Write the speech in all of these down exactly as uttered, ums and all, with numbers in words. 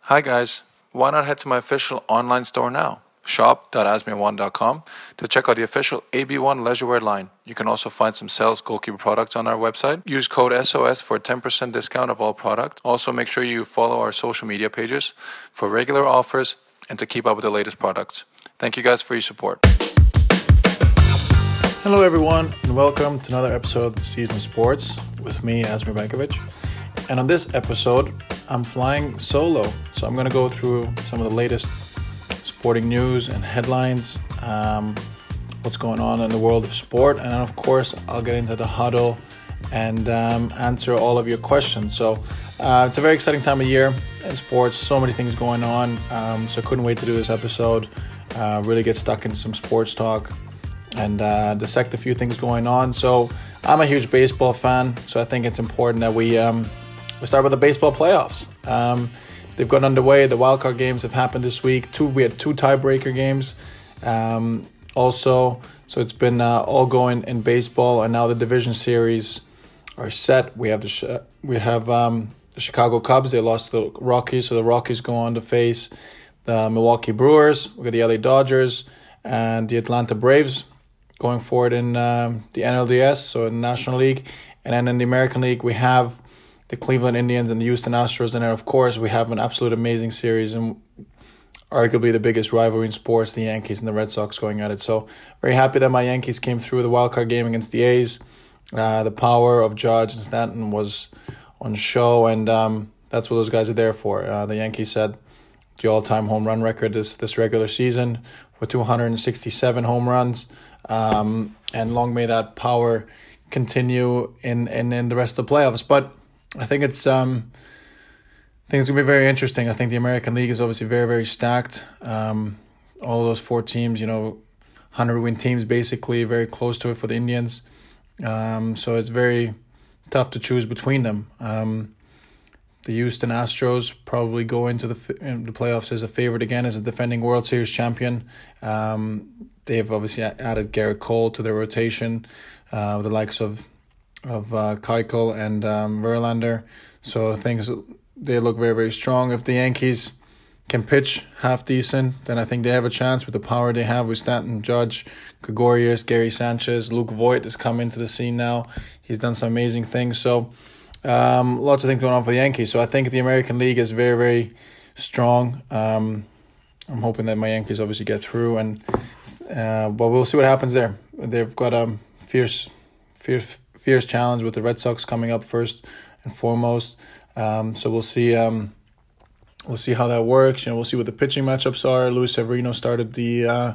Hi guys, why not head to my official online store now? shop dot asmir one dot com to check out the official A B one leisurewear line. You can also find some Sales Goalkeeper products on our website. Use code S O S for a ten percent discount of all products. Also make sure you follow our social media pages for regular offers and to keep up with the latest products. Thank you guys for your support. Hello everyone and welcome to another episode of Season Sports with me, Asmir Bankovic. And on this episode, I'm flying solo. So I'm going to go through some of the latest sporting news and headlines, um, what's going on in the world of sport. And then, of course, I'll get into the huddle and um, answer all of your questions. So uh, it's a very exciting time of year in sports. So many things going on. Um, so I couldn't wait to do this episode. Uh, really get stuck into some sports talk and uh, dissect a few things going on. So I'm a huge baseball fan. So I think it's important that we... Um, We start with the baseball playoffs. Um, they've gotten underway. The wildcard games have happened this week. Two, we had two tiebreaker games. Um, also, so it's been uh, all going in baseball, and now the division series are set. We have the we have um, the Chicago Cubs. They lost to the Rockies, so the Rockies go on to face the Milwaukee Brewers. We got the L A Dodgers and the Atlanta Braves going forward in um, the N L D S, so in the National League, and then in the American League we have the Cleveland Indians and the Houston Astros. And then, of course, we have an absolute amazing series and arguably the biggest rivalry in sports, the Yankees and the Red Sox going at it. So very happy that my Yankees came through the wildcard game against the A's. Uh, the power of Judge and Stanton was on show, and um, that's what those guys are there for. Uh, the Yankees set the all-time home run record this, this regular season with two hundred sixty-seven home runs. Um, and long may that power continue in, in, in the rest of the playoffs. But I think it's um, I think it's gonna be very interesting. I think the American League is obviously very, very stacked. Um, all those four teams, you know, hundred win teams, basically very close to it for the Indians. Um, so it's very tough to choose between them. Um, the Houston Astros probably go into the the playoffs as a favorite again, as a defending World Series champion. Um, they've obviously added Garrett Cole to their rotation, uh, with the likes of. of uh, Keuchel and um, Verlander. So things, they look very, very strong. If the Yankees can pitch half decent, then I think they have a chance with the power they have with Stanton, Judge, Gregorius, Gary Sanchez. Luke Voigt has come into the scene now. He's done some amazing things. So um, lots of things going on for the Yankees. So I think the American League is very, very strong. Um, I'm hoping that my Yankees obviously get through, and uh, but we'll see what happens there. They've got a fierce, fierce, fierce challenge with the Red Sox coming up first and foremost. Um, so we'll see. Um, we'll see how that works. You know, we'll see what the pitching matchups are. Luis Severino started the uh,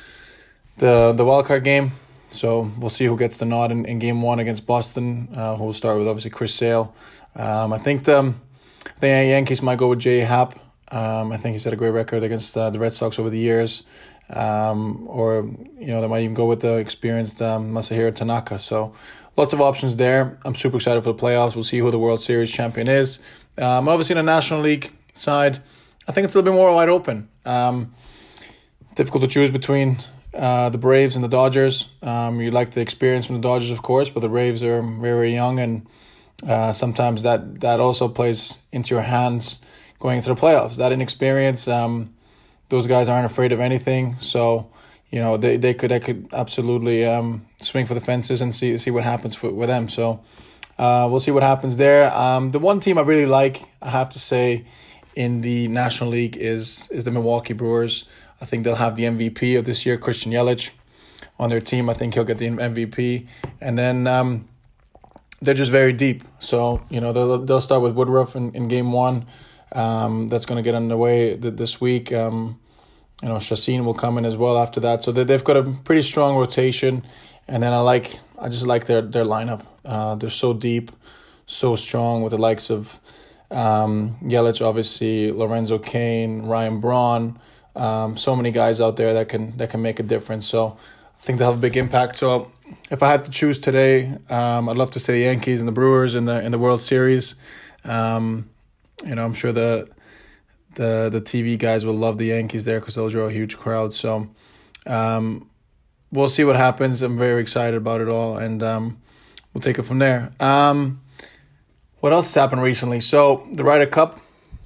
the the wild card game, so we'll see who gets the nod in, in game one against Boston. Uh, who will start with obviously Chris Sale. Um, I think the the Yankees might go with J. Happ. Um, I think he's had a great record against uh, the Red Sox over the years. Um, or you know, they might even go with the experienced um, Masahiro Tanaka. So lots of options there. I'm super excited for the playoffs. We'll see who the World Series champion is. Um, obviously, in the National League side, I think it's a little bit more wide open. Um, difficult to choose between uh, the Braves and the Dodgers. Um, you like the experience from the Dodgers, of course, but the Braves are very, very young, and uh, sometimes that, that also plays into your hands going into the playoffs. That inexperience, um, those guys aren't afraid of anything. So, you know, they, they could they could absolutely um, swing for the fences and see see what happens for, with them. So uh, we'll see what happens there. Um, the one team I really like, I have to say, in the National League is is the Milwaukee Brewers. I think they'll have the M V P of this year, Christian Yelich, on their team. I think he'll get the M V P. And then um, they're just very deep. So, you know, they'll, they'll start with Woodruff in, in game one. Um, that's going to get underway th- this week. Um, you know, Chacin will come in as well after that. So they, they've got a pretty strong rotation. And then I like, I just like their their lineup. Uh, they're so deep, so strong with the likes of um, Yelich, obviously, Lorenzo Cain, Ryan Braun. Um, so many guys out there that can that can make a difference. So I think they'll have a big impact. So if I had to choose today, um, I'd love to say the Yankees and the Brewers in the in the World Series. Um, You know, I'm sure the the the T V guys will love the Yankees there because they'll draw a huge crowd. So um, we'll see what happens. I'm very excited about it all, and um, we'll take it from there. Um, what else has happened recently? So the Ryder Cup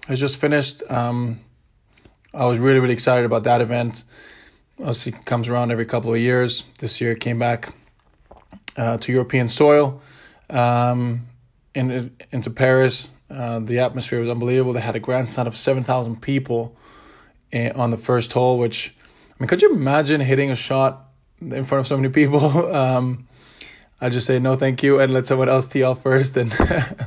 has just finished. Um, I was really, really excited about that event. Obviously, it comes around every couple of years. This year it came back uh, to European soil, um, in, into Paris. Uh, the atmosphere was unbelievable. They had a grandstand of seven thousand people in, on the first hole, which, I mean, could you imagine hitting a shot in front of so many people? um, I just say no thank you and let someone else tee off first and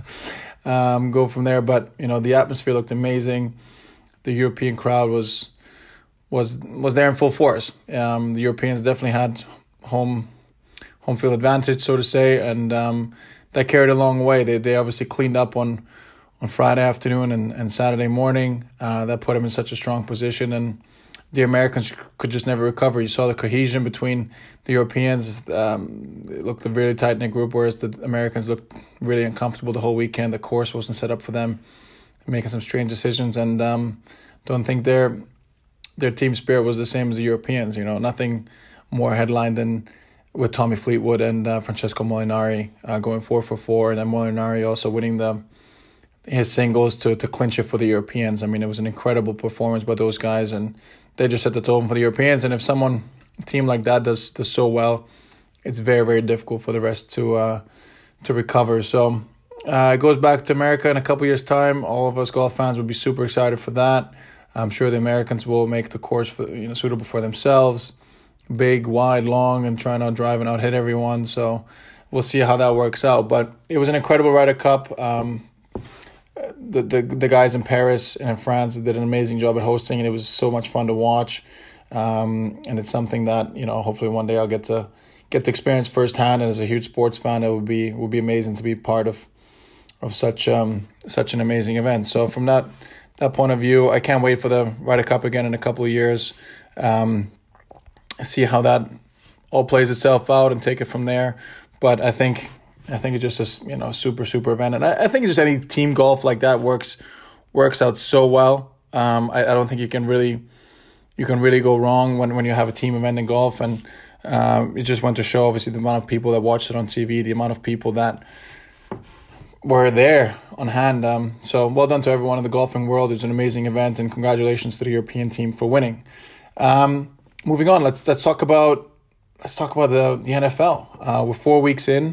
um, go from there. But, you know, the atmosphere looked amazing. The European crowd was was was there in full force. Um, the Europeans definitely had home home field advantage, so to say, and um, that carried a long way. They they obviously cleaned up on on Friday afternoon and, and Saturday morning. Uh, that put them in such a strong position, and the Americans could just never recover. You saw the cohesion between the Europeans. Um, it looked a really tight-knit group, whereas the Americans looked really uncomfortable the whole weekend. The course wasn't set up for them, making some strange decisions, and um, don't think their their team spirit was the same as the Europeans. You know, nothing more headline than with Tommy Fleetwood and uh, Francesco Molinari uh, going four for four, and then Molinari also winning the his singles to to clinch it for the Europeans. I mean, it was an incredible performance by those guys, and they just set the tone for the Europeans. And if someone, a team like that does does so well, it's very, very difficult for the rest to uh, to recover. So uh, it goes back to America in a couple years' time. All of us golf fans would be super excited for that. I'm sure the Americans will make the course for, you know, suitable for themselves. Big, wide, long, and try not drive and out hit everyone. So we'll see how that works out. But it was an incredible Ryder Cup. Um, the, the the guys in Paris and in France did an amazing job at hosting, and it was so much fun to watch. Um, and it's something that, you know, hopefully one day I'll get to get to experience firsthand. And as a huge sports fan, it would be would be amazing to be part of of such um such an amazing event. So from that that point of view, I can't wait for the Ryder Cup again in a couple of years. Um, see how that all plays itself out and take it from there. But I think I think it's just a, you know, super super event, and I, I think just any team golf like that works works out so well. Um, I, I don't think you can really you can really go wrong when, when you have a team event in golf, and um, it just went to show obviously the amount of people that watched it on T V, the amount of people that were there on hand. Um, so well done to everyone in the golfing world. It was an amazing event, and congratulations to the European team for winning. Um, moving on, let's let's talk about let's talk about the the N F L. Uh, we're four weeks in.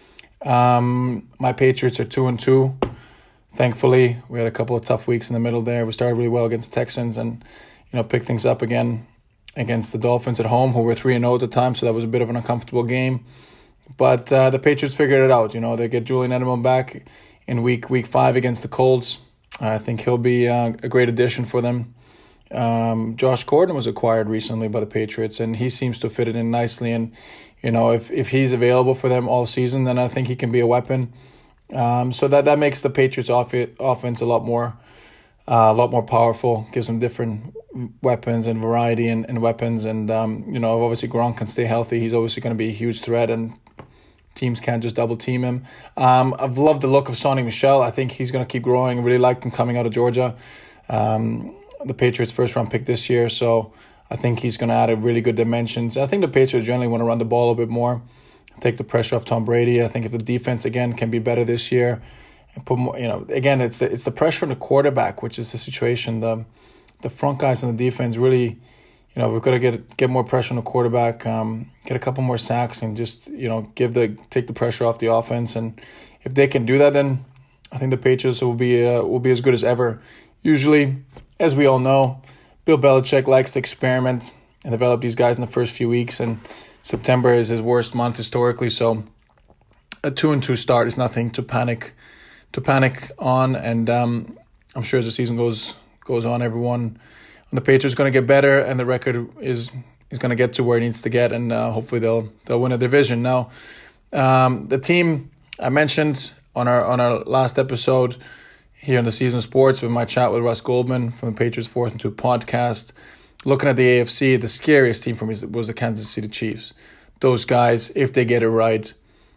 Um, my Patriots are two and two. Thankfully, we had a couple of tough weeks in the middle there. We started really well against the Texans, and you know picked things up again against the Dolphins at home, who were three and zero at the time. So that was a bit of an uncomfortable game. But uh, the Patriots figured it out. You know, they get Julian Edelman back in week week five against the Colts. I think he'll be uh, a great addition for them. Um, Josh Gordon was acquired recently by the Patriots, and he seems to fit it in nicely. And you know, if if he's available for them all season, then I think he can be a weapon. Um, so that that makes the Patriots off offense a lot more uh, a lot more powerful. Gives them different weapons and variety and, and weapons. And um, you know, obviously Gronk can stay healthy. He's obviously going to be a huge threat, and teams can't just double team him. Um, I've loved the look of Sonny Michel. I think he's going to keep growing. I really liked him coming out of Georgia. Um, the Patriots' first round pick this year, so I think he's going to add a really good dimensions. I think the Patriots generally want to run the ball a bit more, take the pressure off Tom Brady. I think if the defense again can be better this year, and put more, you know, again it's the, it's the pressure on the quarterback, which is the situation. The the front guys on the defense really, you know, we've got to get get more pressure on the quarterback, um, get a couple more sacks, and just you know give the take the pressure off the offense. And if they can do that, then I think the Patriots will be uh, will be as good as ever. Usually, as we all know, Bill Belichick likes to experiment and develop these guys in the first few weeks, and September is his worst month historically. So a two and two start is nothing to panic to panic on, and um, I'm sure as the season goes goes on, everyone on the Patriots is going to get better, and the record is is going to get to where it needs to get, and uh, hopefully they'll they'll win a division. Now, um, the team I mentioned on our on our last episode here in the Season of Sports with my chat with Russ Goldman from the Patriots Fourth and Two podcast, looking at the A F C, the scariest team for me was the Kansas City Chiefs. Those guys, if they get it right,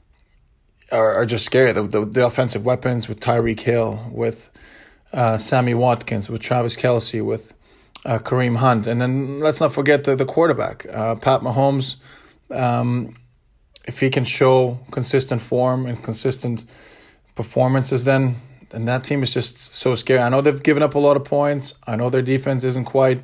are, are just scary. The, the, the offensive weapons with Tyreek Hill, with uh, Sammy Watkins, with Travis Kelce, with uh, Kareem Hunt. And then let's not forget the, the quarterback, uh, Pat Mahomes. Um, if he can show consistent form and consistent performances, then and that team is just so scary. I know they've given up a lot of points. I know their defense isn't quite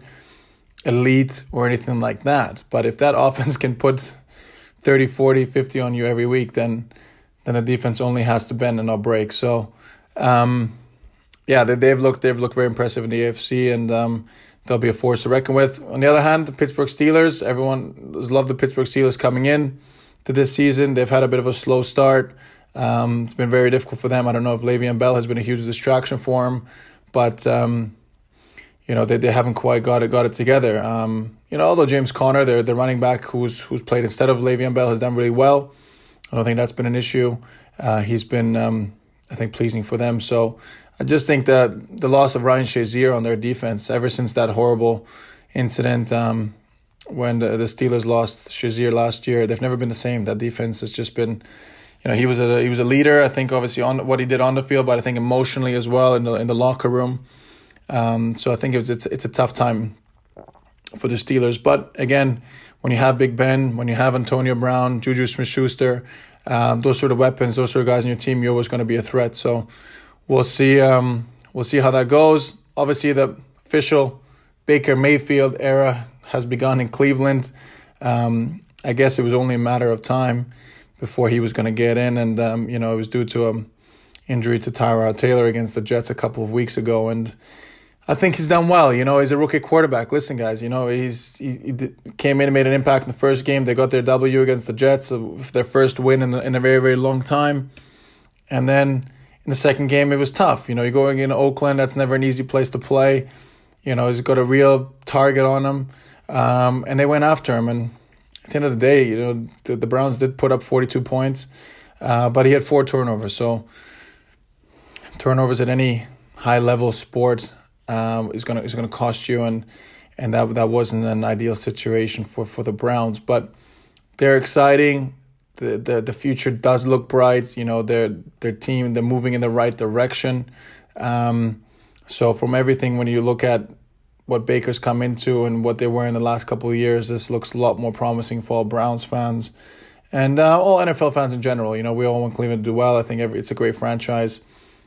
elite or anything like that. But if that offense can put thirty, forty, fifty on you every week, then then the defense only has to bend and not break. So, um, yeah, they, they've looked they've looked very impressive in the A F C, and um, they'll be a force to reckon with. On the other hand, the Pittsburgh Steelers, everyone has loved the Pittsburgh Steelers coming in to this season. They've had a bit of a slow start. Um, it's been very difficult for them. I don't know if Le'Veon Bell has been a huge distraction for him, but um, you know they, they haven't quite got it got it together. Um, you know, although James Conner, their the running back who's who's played instead of Le'Veon Bell, has done really well. I don't think that's been an issue. Uh, he's been, um, I think, pleasing for them. So I just think that the loss of Ryan Shazier on their defense, ever since that horrible incident um, when the, the Steelers lost Shazier last year, they've never been the same. That defense has just been, you know, he was a he was a leader. I think obviously on what he did on the field, but I think emotionally as well in the in the locker room. Um, so I think it was, it's it's a tough time for the Steelers. But again, when you have Big Ben, when you have Antonio Brown, Juju Smith-Schuster, um, those sort of weapons, those sort of guys in your team, you're always going to be a threat. So we'll see. Um, we'll see how that goes. Obviously, the official Baker Mayfield era has begun in Cleveland. Um, I guess it was only a matter of time before he was going to get in, and um, you know it was due to an injury to Tyrod Taylor against the Jets a couple of weeks ago, and I think he's done well. You know, he's a rookie quarterback. Listen, guys, you know, he's he, he did, came in and made an impact in the first game. They got their W against the Jets, their first win in, in a very, very long time. And then in the second game, it was tough. You know, you're going into Oakland. That's never an easy place to play. You know, he's got a real target on him. Um, and they went after him. And at the end of the day, you know, the, the Browns did put up forty-two points, uh, but he had four turnovers. So turnovers at any high-level sport Um, is gonna is gonna cost you, and and that that wasn't an ideal situation for, for the Browns, but they're exciting. The, the the future does look bright. You know, their their team, they're moving in the right direction. Um, so from everything, when you look at what Baker's come into and what they were in the last couple of years, this looks a lot more promising for all Browns fans and uh, all N F L fans in general. You know, we all want Cleveland to do well. I think every, it's a great franchise.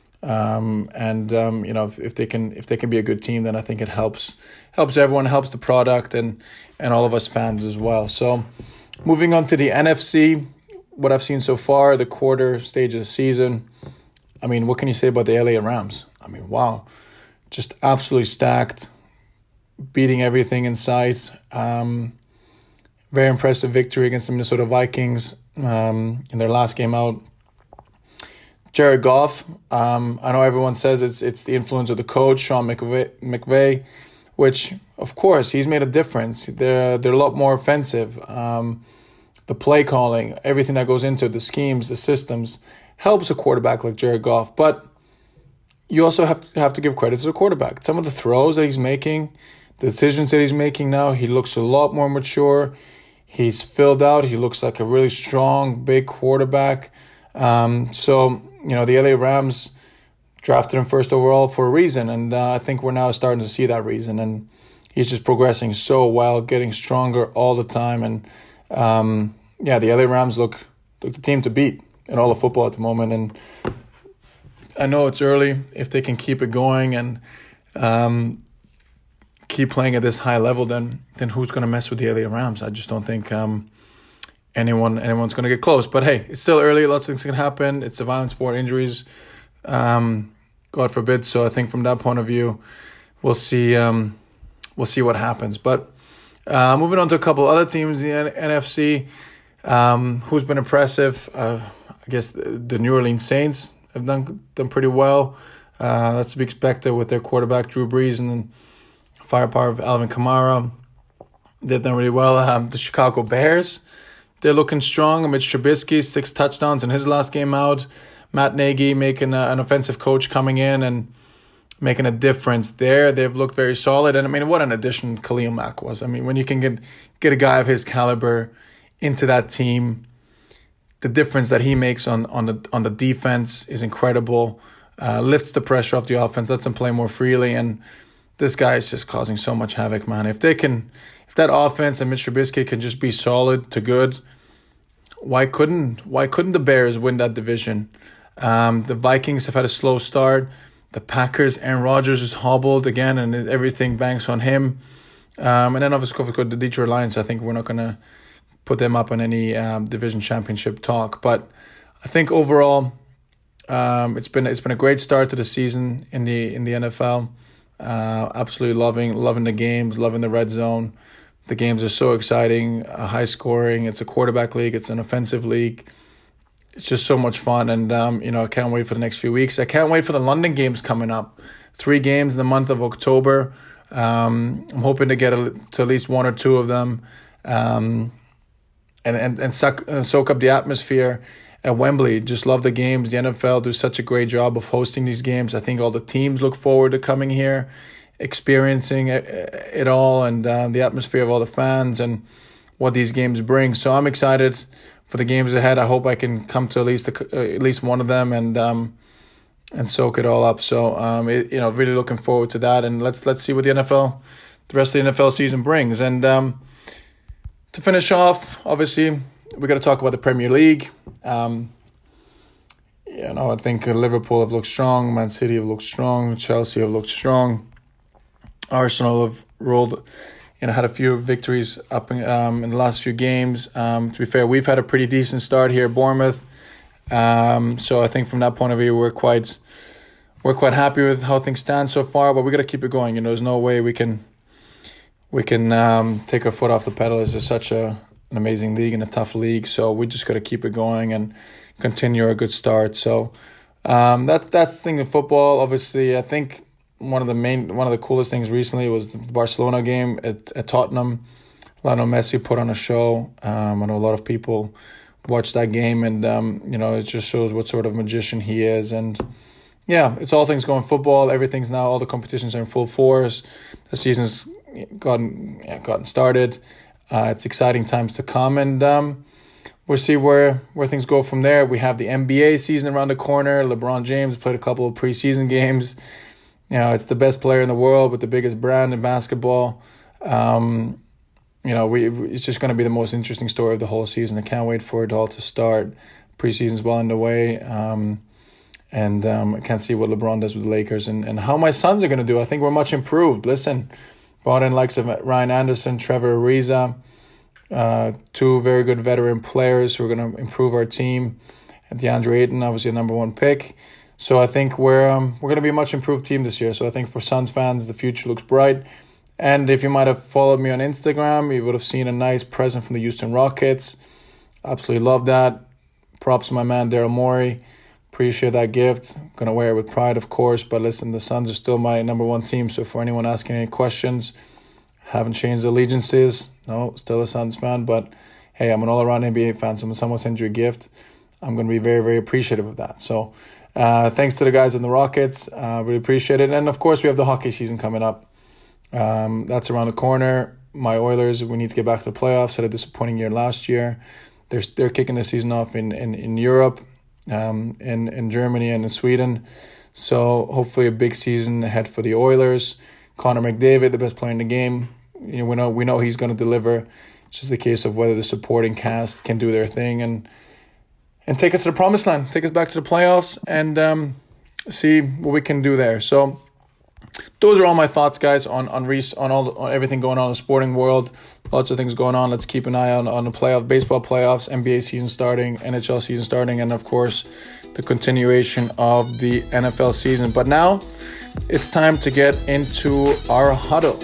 Um, and um, you know, if, if they can if they can be a good team, then I think it helps helps everyone, helps the product, and and all of us fans as well. So, moving on to the N F C, what I've seen so far, the quarter stage of the season. I mean, what can you say about the L A Rams? I mean, wow, just absolutely stacked, beating everything in sight. Um, very impressive victory against the Minnesota Vikings um, in their last game out. Jared Goff, um, I know everyone says it's it's the influence of the coach, Sean McVay, McVay, which, of course, he's made a difference. They're, they're a lot more offensive. Um, the play calling, everything that goes into it, the schemes, the systems, helps a quarterback like Jared Goff. But you also have to, have to give credit to the quarterback. Some of the throws that he's making, the decisions that he's making now, he looks a lot more mature. He's filled out. He looks like a really strong, big quarterback. Um, so... You know, the L A Rams drafted him first overall for a reason, and uh, I think we're now starting to see that reason. And he's just progressing so well, getting stronger all the time. And, um, yeah, the L A Rams look, look the team to beat in all of football at the moment. And I know it's early. If they can keep it going and um, keep playing at this high level, then then who's going to mess with the L A Rams? I just don't think... Um, Anyone, anyone's going to get close. But hey, it's still early. Lots of things can happen. It's a violent sport, injuries, um, God forbid. So I think from that point of view, we'll see. Um, we'll see what happens. But uh, moving on to a couple other teams in the N F C, um, who's been impressive. Uh, I guess the, the New Orleans Saints have done done pretty well. Uh, that's to be expected with their quarterback Drew Brees and then firepower of Alvin Kamara. They've done really well. Um, the Chicago Bears. They're looking strong. Mitch Trubisky, six touchdowns in his last game out. Matt Nagy making a, an offensive coach coming in and making a difference there. They've looked very solid. And, I mean, what an addition Khalil Mack was. I mean, when you can get, get a guy of his caliber into that team, the difference that he makes on, on, the, on the defense is incredible. Uh, lifts the pressure off the offense, lets them play more freely. And this guy is just causing so much havoc, man. If they can... If that offense and Mitch Trubisky can just be solid to good, why couldn't why couldn't the Bears win that division? Um, the Vikings have had a slow start. The Packers, Aaron Rodgers is hobbled again, and everything banks on him. Um, and then obviously the Detroit Lions, I think we're not going to put them up on any um, division championship talk. But I think overall, um, it's been it's been a great start to the season in the in the N F L. Uh, absolutely loving loving the games, loving the red zone. The games are so exciting, uh, high scoring. It's a quarterback league. It's an offensive league. It's just so much fun, and um, you know I can't wait for the next few weeks. I can't wait for the London games coming up. Three games in the month of October. Um, I'm hoping to get a, to at least one or two of them, um, and and and, suck, and soak up the atmosphere at Wembley. Just love the games. The N F L do such a great job of hosting these games. I think all the teams look forward to coming here, experiencing it, it all, and uh, the atmosphere of all the fans and what these games bring. So I'm excited for the games ahead. I hope I can come to at least a, at least one of them and um, and soak it all up. So um, it, you know, really looking forward to that. And let's let's see what the N F L, the rest of the N F L season brings. And um, to finish off, obviously we got to talk about the Premier League. Um, you know, I think Liverpool have looked strong, Man City have looked strong, Chelsea have looked strong, Arsenal have rolled. You know, had a few victories up in, um, in the last few games. Um, to be fair, we've had a pretty decent start here at Bournemouth. Um, so I think from that point of view, we're quite we're quite happy with how things stand so far. But we got to keep it going. You know, there's no way we can we can um, take our foot off the pedal. It's just such a an amazing league and a tough league. So we just got to keep it going and continue a good start. So um, that that's the thing in football. Obviously, I think. One of the main, one of the coolest things recently was the Barcelona game at, at Tottenham. Lionel Messi put on a show. Um, I know a lot of people watched that game, and um, you know, it just shows what sort of magician he is. And yeah, it's all things going football. Everything's now, all the competitions are in full force. The season's gotten yeah, gotten started. Uh, it's exciting times to come, and um, we'll see where where things go from there. We have the N B A season around the corner. LeBron James played a couple of preseason games. You know, it's the best player in the world with the biggest brand in basketball. Um, you know, we it's just going to be the most interesting story of the whole season. I can't wait for it all to start. Preseason's well underway. Um, and um, I can't see what LeBron does with the Lakers and, and how my Suns are going to do. I think we're much improved. Listen, brought in likes of Ryan Anderson, Trevor Ariza, uh, two very good veteran players who are going to improve our team. And DeAndre Ayton, obviously a number one pick. So I think we're um, we're going to be a much improved team this year. So I think for Suns fans, the future looks bright. And if you might have followed me on Instagram, you would have seen a nice present from the Houston Rockets. Absolutely love that. Props to my man, Daryl Morey. Appreciate that gift. Going to wear it with pride, of course. But listen, the Suns are still my number one team. So for anyone asking any questions, haven't changed allegiances. No, still a Suns fan. But hey, I'm an all-around N B A fan. So when someone sends you a gift, I'm going to be very, very appreciative of that. So Uh, thanks to the guys in the Rockets. Uh, really appreciate it. And, of course, we have the hockey season coming up. Um, that's around the corner. My Oilers, we need to get back to the playoffs. Had a disappointing year last year. They're they're kicking the season off in, in, in Europe, um, in, in Germany and in Sweden. So hopefully a big season ahead for the Oilers. Connor McDavid, the best player in the game. You know, we know we know he's going to deliver. It's just a case of whether the supporting cast can do their thing and And take us to the promised land, take us back to the playoffs, and um, see what we can do there. So, those are all my thoughts, guys, on on Reese, on all on everything going on in the sporting world. Lots of things going on. Let's keep an eye on on the playoff, baseball playoffs, N B A season starting, N H L season starting, and of course, the continuation of the N F L season. But now, it's time to get into our huddle.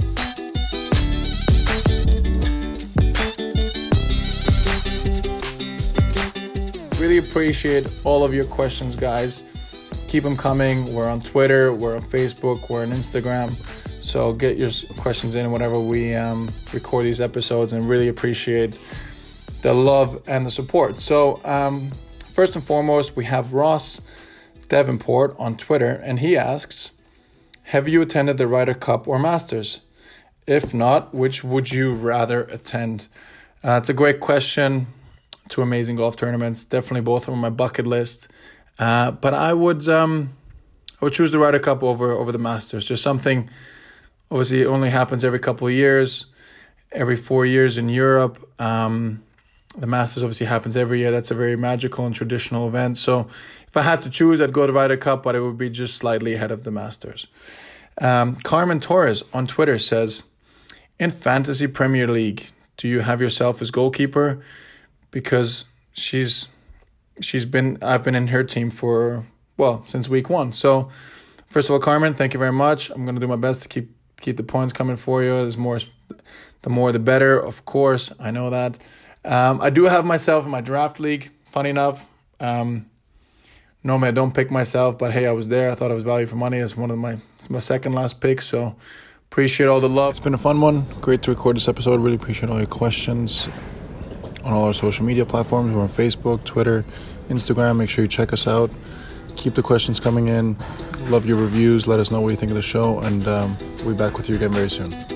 Really appreciate all of your questions, guys. Keep them coming. We're on Twitter, we're on Facebook, we're on Instagram. So get your questions in whenever we um, record these episodes, and really appreciate the love and the support. So um, first and foremost, we have Ross Davenport on Twitter, and he asks, have you attended the Ryder Cup or Masters? If not, which would you rather attend? Uh, it's a great question. Two amazing golf tournaments, definitely both on my bucket list. Uh, but I would um, I would choose the Ryder Cup over over the Masters. Just something, obviously, it only happens every couple of years, every four years in Europe. Um, The Masters obviously happens every year. That's a very magical and traditional event. So if I had to choose, I'd go to Ryder Cup, but it would be just slightly ahead of the Masters. Um, Carmen Torres on Twitter says, in Fantasy Premier League, do you have yourself as goalkeeper? Because she's she's been I've been in her team for, well, since week one. So first of all, Carmen, thank you very much. I'm going to do my best to keep keep the points coming for you. There's more, the more the better, of course. I know that. Um, I do have myself in my draft league, funny enough. Um, normally I don't pick myself, but hey, I was there. I thought it was value for money. It's one of my it's my second last pick, so appreciate all the love. It's been a fun one. Great to record this episode. Really appreciate all your questions on all our social media platforms. We're on Facebook, Twitter, Instagram. Make sure you check us out. Keep the questions coming in. Love your reviews. Let us know what you think of the show, and um, we'll be back with you again very soon.